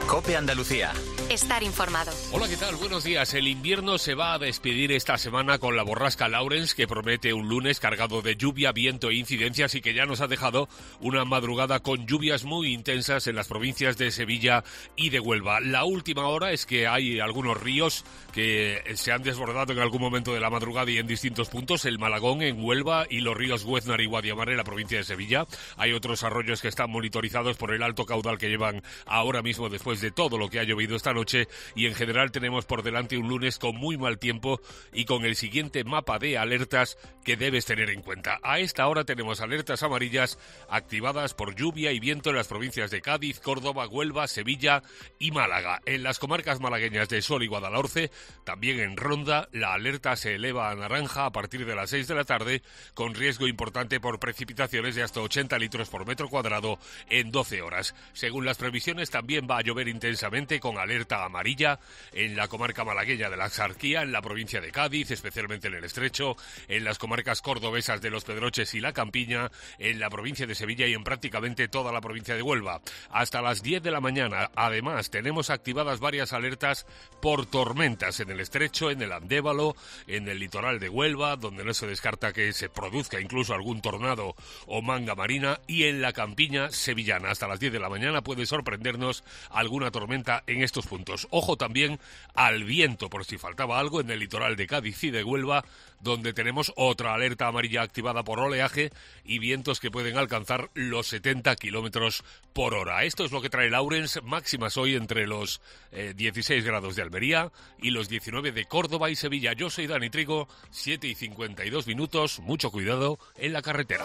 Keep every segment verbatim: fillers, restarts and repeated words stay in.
COPE Andalucía. Estar informado. Hola, ¿qué tal? Buenos días. El invierno se va a despedir esta semana con la borrasca Lawrence, que promete un lunes cargado de lluvia, viento e incidencias y que ya nos ha dejado una madrugada con lluvias muy intensas en las provincias de Sevilla y de Huelva. La última hora es que hay algunos ríos que se han desbordado en algún momento de la madrugada y en distintos puntos. El Malagón en Huelva y los ríos Güeznar y Guadiamar en la provincia de Sevilla. Hay otros arroyos que están monitorizados por el alto caudal que llevan ahora mismo después de todo lo que ha llovido esta noche, y en general tenemos por delante un lunes con muy mal tiempo y con el siguiente mapa de alertas que debes tener en cuenta. A esta hora tenemos alertas amarillas activadas por lluvia y viento en las provincias de Cádiz, Córdoba, Huelva, Sevilla y Málaga. En las comarcas malagueñas de Sol y Guadalhorce, también en Ronda, la alerta se eleva a naranja a partir de las seis de la tarde, con riesgo importante por precipitaciones de hasta ochenta litros por metro cuadrado en doce horas. Según las previsiones, también va a llover intensamente con alerta amarilla en la comarca malagueña de la Axarquía, en la provincia de Cádiz, especialmente en el Estrecho, en las comarcas cordobesas de Los Pedroches y la Campiña, en la provincia de Sevilla y en prácticamente toda la provincia de Huelva. Hasta las diez de la mañana, además, tenemos activadas varias alertas por tormentas en el Estrecho, en el Andévalo, en el litoral de Huelva, donde no se descarta que se produzca incluso algún tornado o manga marina, y en la Campiña sevillana. Hasta las diez de la mañana puede sorprendernos alguna tormenta en estos puntos. Ojo también al viento, por si faltaba algo, en el litoral de Cádiz y de Huelva, donde tenemos otra alerta amarilla activada por oleaje y vientos que pueden alcanzar los setenta kilómetros por hora. Esto es lo que trae Lawrence, máximas hoy entre los eh, dieciséis grados de Almería y los diecinueve de Córdoba y Sevilla. Yo soy Dani Trigo, siete y cincuenta y dos minutos, mucho cuidado en la carretera.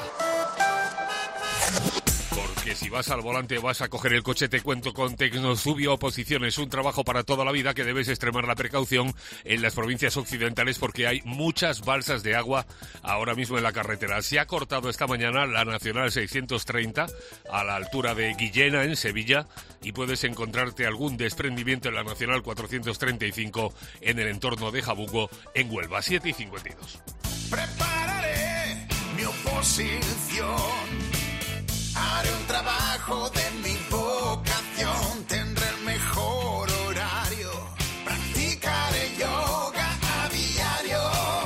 Porque si vas al volante vas a coger el coche, te cuento con Tecnosubio Oposiciones, un trabajo para toda la vida que debes extremar la precaución en las provincias occidentales porque hay muchas balsas de agua ahora mismo en la carretera. Se ha cortado esta mañana la Nacional seiscientos treinta a la altura de Guillena en Sevilla y puedes encontrarte algún desprendimiento en la Nacional cuatrocientos treinta y cinco en el entorno de Jabugo en Huelva. Siete y cincuenta y dos. Prepararé mi oposición. Haré un trabajo de mi vocación, tendré el mejor horario, practicaré yoga a diario.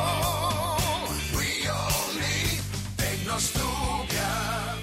We all need Tecnosubia.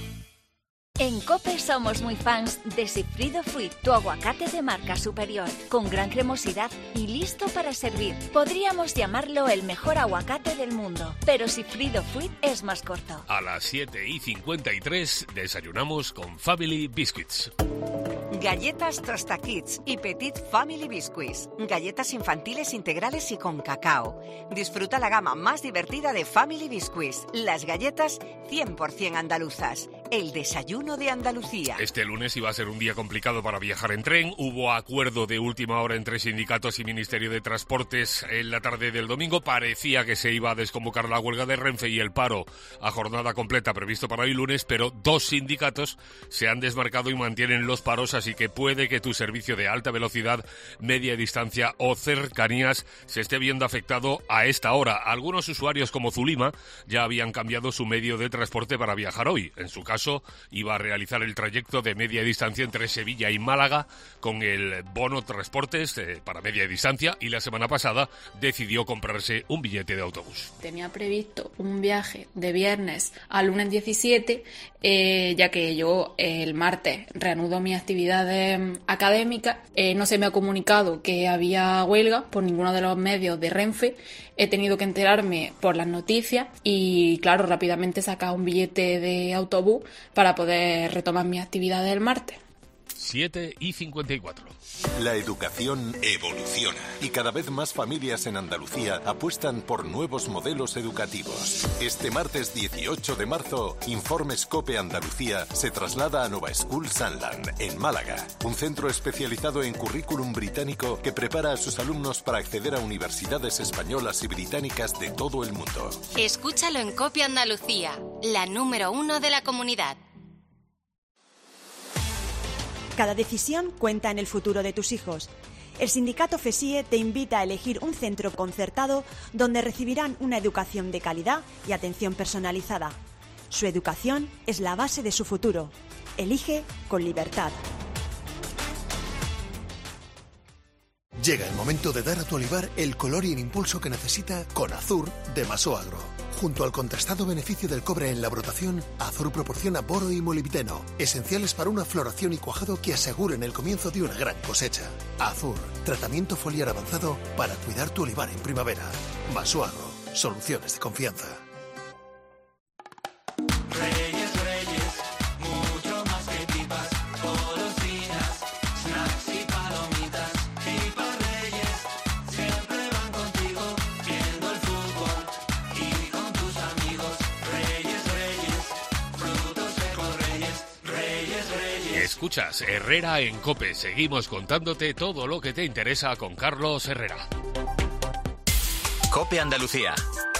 En COPE somos muy fans de Sigfrido Fruit, tu aguacate de marca superior, con gran cremosidad y listo para servir. Podríamos llamarlo el mejor aguacate del mundo, pero Sigfrido Fruit es más corto. A las siete y cincuenta y tres desayunamos con Family Biscuits. Galletas Tosta Kids y Petit Family Biscuits. Galletas infantiles integrales y con cacao. Disfruta la gama más divertida de Family Biscuits. Las galletas cien por ciento andaluzas. El desayuno de Andalucía. Este lunes iba a ser un día complicado para viajar en tren. Hubo acuerdo de última hora entre sindicatos y Ministerio de Transportes en la tarde del domingo. Parecía que se iba a desconvocar la huelga de Renfe y el paro a jornada completa previsto para hoy lunes, pero dos sindicatos se han desmarcado y mantienen los paros, así que puede que tu servicio de alta velocidad, media distancia o cercanías se esté viendo afectado a esta hora. Algunos usuarios como Zulima ya habían cambiado su medio de transporte para viajar hoy. En su caso, iba a realizar el trayecto de media distancia entre Sevilla y Málaga con el bono transportes eh, para media distancia, y la semana pasada decidió comprarse un billete de autobús. Tenía previsto un viaje de viernes a lunes diecisiete, eh, ya que yo eh, el martes reanudo mi actividad académica. Eh, no se me ha comunicado que había huelga por ninguno de los medios de Renfe. He tenido que enterarme por las noticias y, claro, rápidamente he sacado un billete de autobús para poder retomar mis actividades el martes. siete y cincuenta y cuatro. La educación evoluciona y cada vez más familias en Andalucía apuestan por nuevos modelos educativos. Este martes dieciocho de marzo, Informes COPE Andalucía se traslada a Nova School Sunland, en Málaga, un centro especializado en currículum británico que prepara a sus alumnos para acceder a universidades españolas y británicas de todo el mundo. Escúchalo en COPE Andalucía, la número uno de la comunidad. Cada decisión cuenta en el futuro de tus hijos. El sindicato FESIE te invita a elegir un centro concertado donde recibirán una educación de calidad y atención personalizada. Su educación es la base de su futuro. Elige con libertad. Llega el momento de dar a tu olivar el color y el impulso que necesita con Azur de Masoagro. Junto al contrastado beneficio del cobre en la brotación, Azur proporciona boro y molibdeno, esenciales para una floración y cuajado que aseguren el comienzo de una gran cosecha. Azur, tratamiento foliar avanzado para cuidar tu olivar en primavera. Masoagro, soluciones de confianza. Escuchas Herrera en COPE. Seguimos contándote todo lo que te interesa con Carlos Herrera. COPE Andalucía.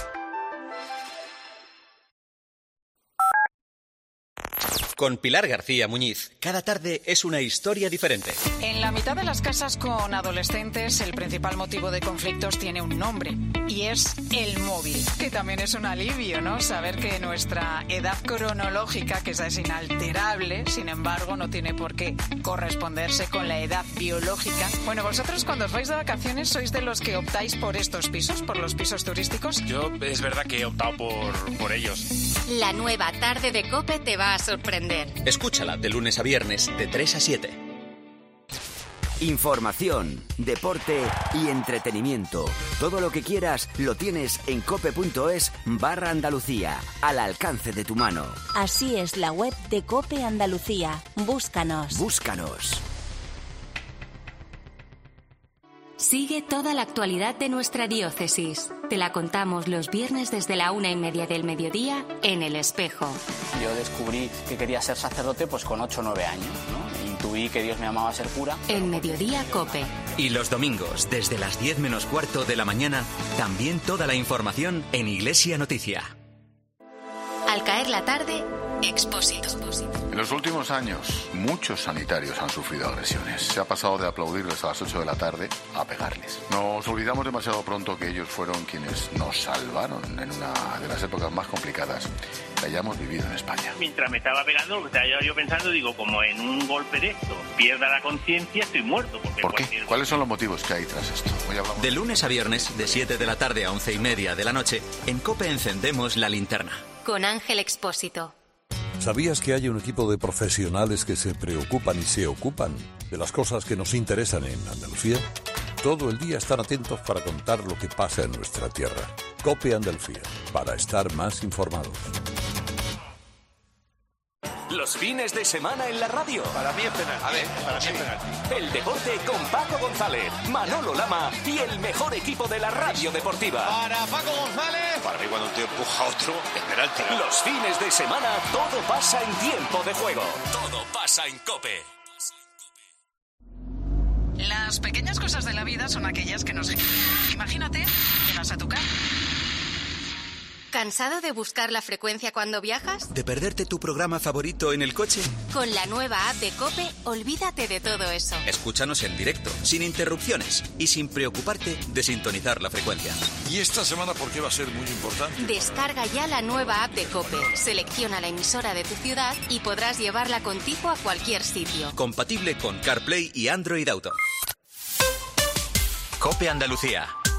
Con Pilar García Muñiz, cada tarde es una historia diferente. En la mitad de las casas con adolescentes, el principal motivo de conflictos tiene un nombre, y es el móvil. Que también es un alivio, ¿no? Saber que nuestra edad cronológica, que esa es inalterable, sin embargo, no tiene por qué corresponderse con la edad biológica. Bueno, vosotros cuando os vais de vacaciones, ¿sois de los que optáis por estos pisos, por los pisos turísticos? Yo es verdad que he optado por, por ellos. La nueva tarde de COPE te va a sorprender. Escúchala de lunes a viernes de tres a siete. Información, deporte y entretenimiento. Todo lo que quieras lo tienes en cope.es barra Andalucía, al alcance de tu mano. Así es la web de COPE Andalucía. Búscanos. Búscanos. Sigue toda la actualidad de nuestra diócesis. Te la contamos los viernes desde la una y media del mediodía en El Espejo. Yo descubrí que quería ser sacerdote pues con ocho o nueve años, ¿no? Intuí que Dios me llamaba a ser cura. En Mediodía COPE. Y los domingos, desde las diez menos cuarto de la mañana, también toda la información en Iglesia Noticia. Al caer la tarde, Expósito. En los últimos años, muchos sanitarios han sufrido agresiones. Se ha pasado de aplaudirles a las ocho de la tarde a pegarles. Nos olvidamos demasiado pronto que ellos fueron quienes nos salvaron en una de las épocas más complicadas que hayamos vivido en España. Mientras me estaba pegando, lo que estaba yo pensando, digo, como en un golpe de esto pierda la conciencia, estoy muerto. Porque ¿Por qué? cualquier... ¿Cuáles son los motivos que hay tras esto? Hoy hablamos... De lunes a viernes, de siete de la tarde a once y media de la noche, en COPE encendemos la linterna. Con Ángel Expósito. ¿Sabías que hay un equipo de profesionales que se preocupan y se ocupan de las cosas que nos interesan en Andalucía? Todo el día están atentos para contar lo que pasa en nuestra tierra. COPE Andalucía, para estar más informados. Los fines de semana en la radio. Para mí es penalti. A ver, para mí es penalti. El deporte con Paco González, Manolo Lama y el mejor equipo de la radio deportiva. Para Paco González. Para mí cuando un tío empuja a otro, es penalti. Los fines de semana todo pasa en tiempo de juego. Todo pasa en COPE. Las pequeñas cosas de la vida son aquellas que nos... Imagínate, llegas a tu casa. ¿Cansado de buscar la frecuencia cuando viajas? ¿De perderte tu programa favorito en el coche? Con la nueva app de COPE, olvídate de todo eso. Escúchanos en directo, sin interrupciones y sin preocuparte de sintonizar la frecuencia. ¿Y esta semana por qué va a ser muy importante? Descarga ya la nueva app de COPE, selecciona la emisora de tu ciudad y podrás llevarla contigo a cualquier sitio. Compatible con CarPlay y Android Auto. COPE Andalucía.